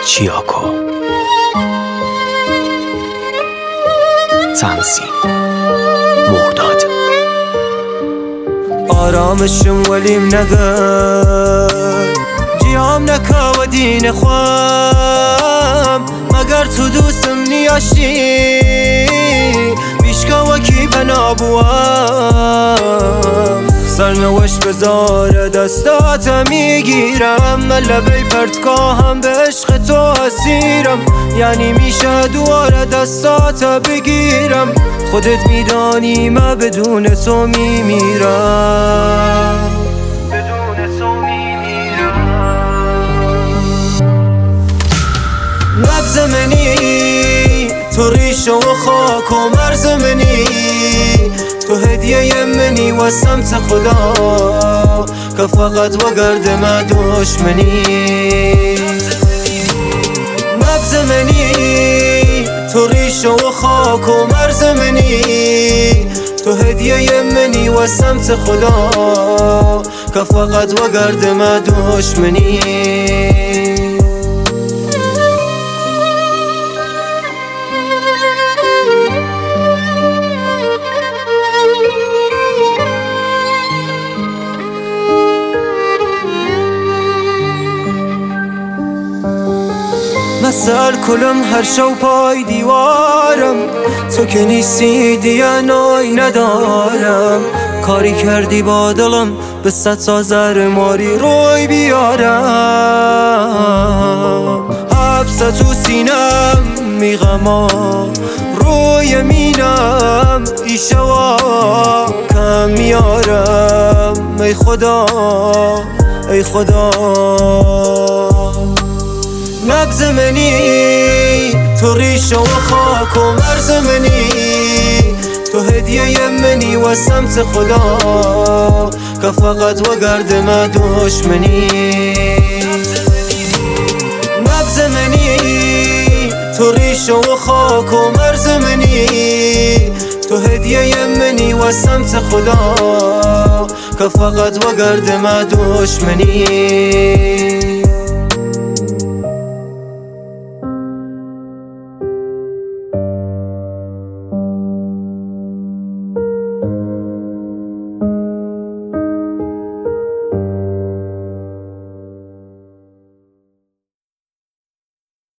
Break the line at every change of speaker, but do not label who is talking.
چیاکو تمثیل مرداد
آرامشم ولیم نگر جیام نکا و دین خوام مگر تو دوستم نیاشتی بیشکا وکی بنابوام سرنوش بذار دستات میگیرم من لبی پرتگاهم به عشق تو اسیرم یعنی میشه دوار دستات بگیرم خودت میدانی من بدون تو میمیرم نبض منی تو ریشه و خاک و مرز منی تو هدیه منی و سمت خدا که فقط و گرد من دشمنی نبض منی تو ریشه و خاک و مرز منی تو هدیه منی و سمت خدا که فقط و گرد من دشمنی سر کلم هر شو پای دیوارم تو که نیستی دیگه نای ندارم کاری کردی با دلم به 100 تا زر ماری روی بیارم حبس تو سینم میغما روی مینم ایشوا کم میارم ای خدا ای خدا نبض منی تو ریشه و خاک و مرز منی تو هدیه منی و سمت خدا که فقط و گرد من دشمنی نبض منی تو ریشه و خاک و مرز منی تو هدیه منی و سمت خدا که فقط و گرد من دشمنی